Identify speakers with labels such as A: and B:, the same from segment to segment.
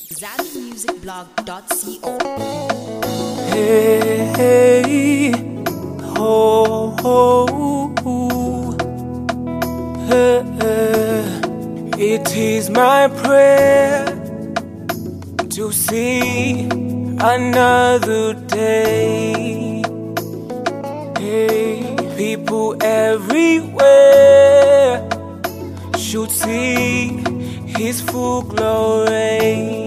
A: ZambianMusicBlog.co.
B: Hey, hey, ho, ho, hey, hey. It is my prayer to see another day. Hey, people everywhere should see His full glory.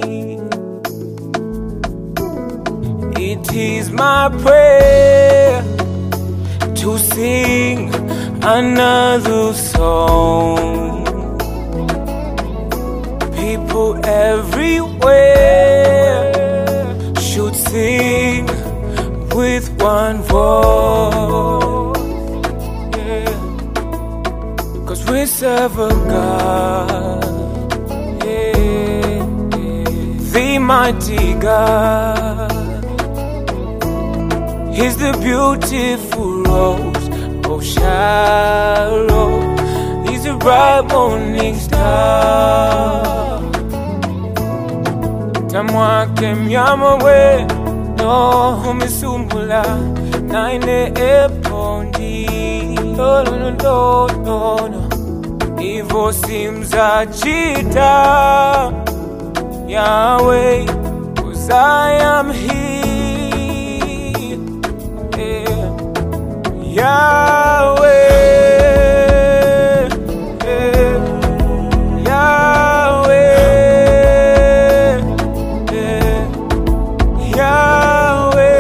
B: It is my prayer to sing another song. People everywhere should sing with one voice. Yeah. 'Cause we serve a God, yeah, the mighty God. He's the beautiful rose of Sharon. He's a bright morning star. Tamwake mnyama we no umisumbula naine epondi no no no no no no. Ivo simza chita Yahweh, 'cause I am here. Yahweh, Yahweh, Yahweh,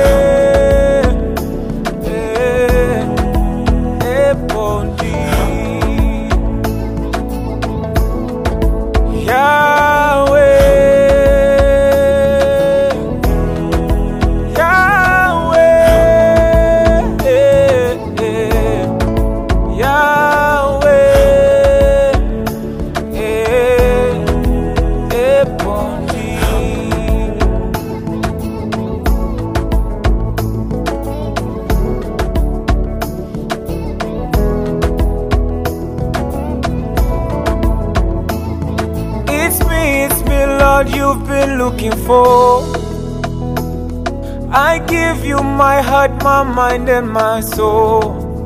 B: Epondi, Yahweh. It's me, Lord, you've been looking for. I give you my heart, my mind, and my soul.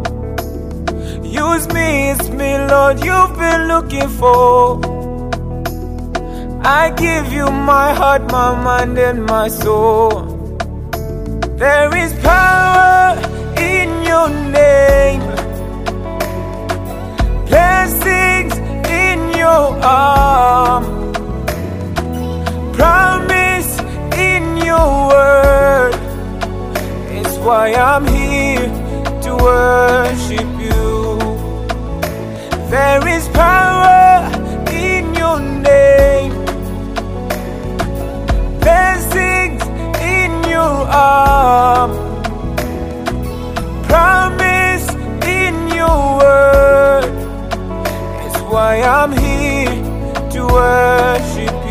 B: Use me, it's me, Lord, you've been looking for. I give you my heart, my mind, and my soul. There is power in your name, blessings in your arm, promise in your word. It's why I'm here to worship you. There is power in your name, blessings in your arm, promise in your word. It's why I'm here to worship you.